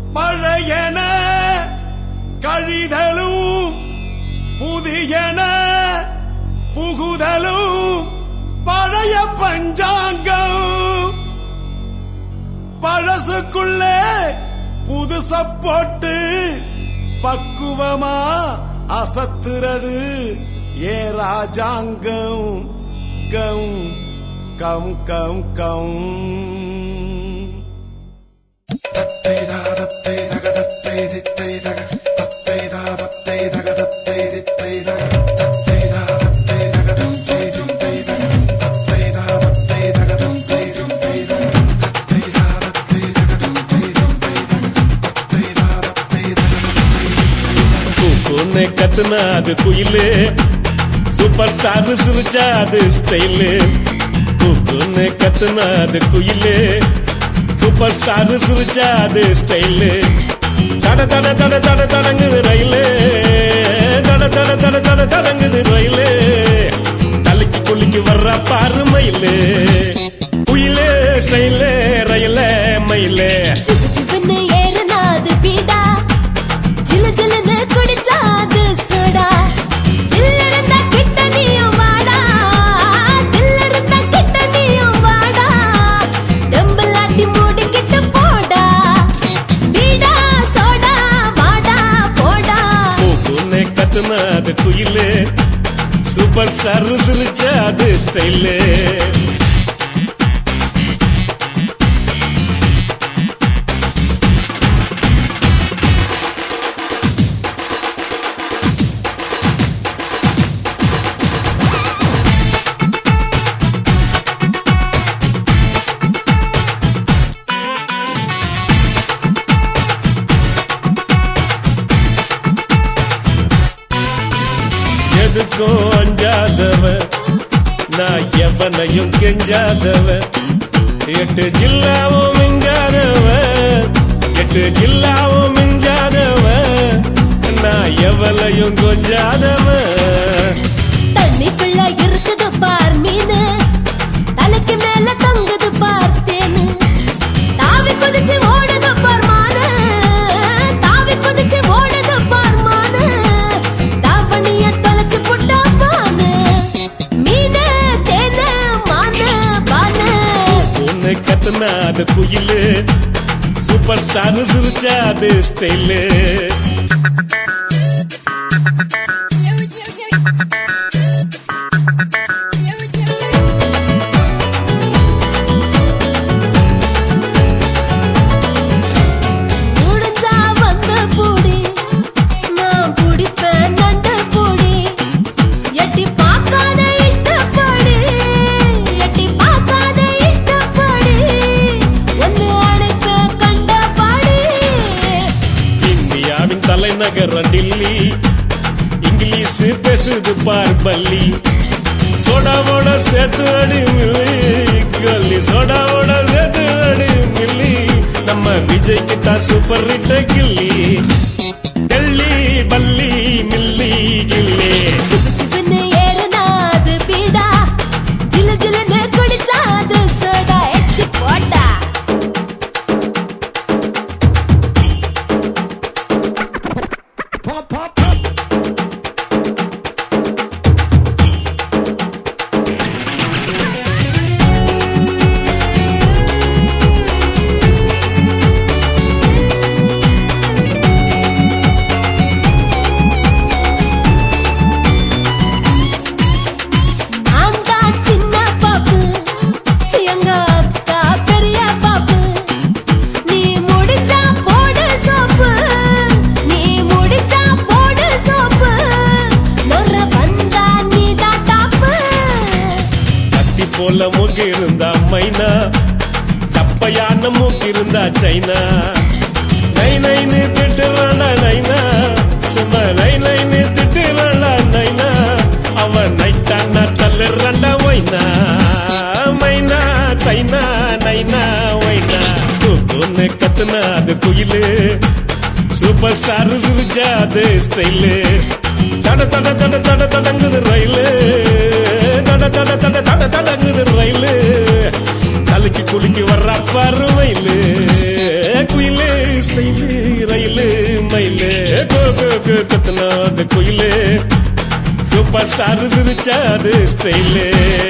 பழையன கழிதலும் புதியன புகுதலும் பழைய பஞ்சாங்கம் பழசுக்குள்ளே புதுச போட்டு பக்குவமா அசத்துறது ஏ ராஜாங்கம் கம் கம் கம் கம் தத்தை தத்தை தக தத்தை தித்தை தக தத்தை தத்தை தக தத்தை தித்தை தக தத்தை தத்தை தக தத்தை தித்தை தக தத்தை தத்தை தக தத்தை தித்தை தக தத்தை தத்தை தக தத்தை தித்தை தக தத்தை தத்தை தக தத்தை கூக்குன்னு கத்துனா அது குயிலு சூப்பர் ஸ்டார் சிரிச்சா அது ஸ்டைலு கூக்குன்னு கத்துனா அது குயிலு சூப்பர் ஸ்டார் சிரிச்சா அது ஸ்டைலு தட தட தட தட தடங்குது ரயிலு தட தட தட தட தடங்குது ரயிலு தலைக்கு குளிக்கு வர்ற பாரு மயிலு குயிலு ஸ்டைலு ரயில மயிலு சிவன்னு ஏறனாது பீடா ஜிலு ஜிலுன்னு குடிச்சாது சோடா தில்லறந்த கிட்ட நீயும் வாடா தில்லறந்த கிட்ட நீயும் வாடா டம்பலாட்டி மூடிக்கிட்டு போடா பீடா சோடா வாடா போடா கூக்குன்னு கத்துனா அது குயிலு சூப்பர் ஸ்டார் சிரிச்சா அது ஸ்டைலு எதுக்கும் அஞ்சாதவன் நான் எவனையும் கெஞ்சாதவன் எட்டு ஜில்லாவும் மிஞ்சாதவன் எட்டு ஜில்லாவும் மிஞ்சாதவன் நான் எவளையும் கொஞ்சாதவன் தண்ணிக்குள்ள இருக்குது பார் மீனு தலைக்கு மேல தங்குது பார் தேனு தாவி குதிச்சு ஓடுது பார் மானு தாவி குதிச்சு ஓடுது பார் மானு தாவணிய தொலைச்சு புட்டா பானு மீனு தேனு மானு பானு பொண்ணு கத்துனா அது குயிலு சூப்பர் ஸ்டார் சிரிச்சா அது ஸ்டைலு முடிஞ்சா வந்து பூடி நான் புடிப்பேன் நண்டு பூடி எட்டி பார்க்காத இஷ்டப்படி எட்டி பார்க்காத இஷ்டப்படி ஒன்னு அணைப்ப கண்ட பாடி இந்தியாவின் தலைநகர் டில்லி இங்கிலீஷ் பேசுது பார் பள்ளி சோடாவோட சேர்த்து அடி மில்லி கல்லி சோடாவோட சேர்த்து அடி மில்லி நம்ம விஜய்க்கு தான் சூப்பர் ஹிட் கில்லி டெல்லி பல்லி மில்லி கில்லி சிவன்னு ஏறனாது பீடா ஜிலு ஜிலுன்னு குடிச்சாது சோடா எச்சி போட்டா நான் தான் சின்ன பாப்பு எங்க அக்கா பெரிய பாப்பு நீ முடிச்சா போடு சோப்பு நீ முடிச்சா போடு சோப்பு நொற வந்தா நீ தான் டாப்பு கத்தி போல மூக்கு இருந்தா மைனா சப்பையான மூக்கு இருந்தா சைனா நை நைன்னு திட்டு வேண்டா நைனா சும்மா நை நைன்னு திட்டு வேண்டா நைனா அவன் நைட்டானா தள்ளுறண்டா ஒய்னா மைனா சைனா நைனா ஒய்னா கூக்குன்னு கத்துனா அது குயிலு சூப்பர் ஸ்டார் சிரிச்சா அது ஸ்டைலு தட தட தட தட தடங்குது ரயிலு தட தட தட தட தடங்குது ரயிலு தலைக்கு குளிக்கு வர்ற பாரு மயிலு குயிலு ஸ்டைலு மயிலே கத்துனா அது குயிலே சூப்பர் ஸ்டார் சிரிச்சா அது ஸ்டைலே